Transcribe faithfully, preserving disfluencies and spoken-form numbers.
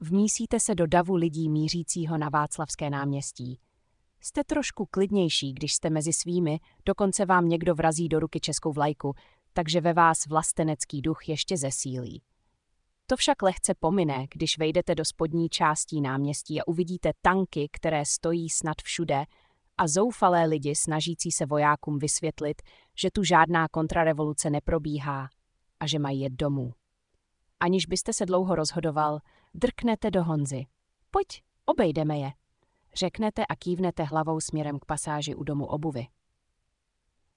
Vmísíte se do davu lidí mířícího na Václavské náměstí. Jste trošku klidnější, když jste mezi svými, dokonce vám někdo vrazí do ruky českou vlajku, takže ve vás vlastenecký duch ještě zesílí. To však lehce pomine, když vejdete do spodní částí náměstí a uvidíte tanky, které stojí snad všude, a zoufalé lidi snažící se vojákům vysvětlit, že tu žádná kontrarevoluce neprobíhá a že mají jet domů. Aniž byste se dlouho rozhodoval, drknete do Honzy. Pojď, obejdeme je. Řeknete a kývnete hlavou směrem k pasáži u domu obuvi.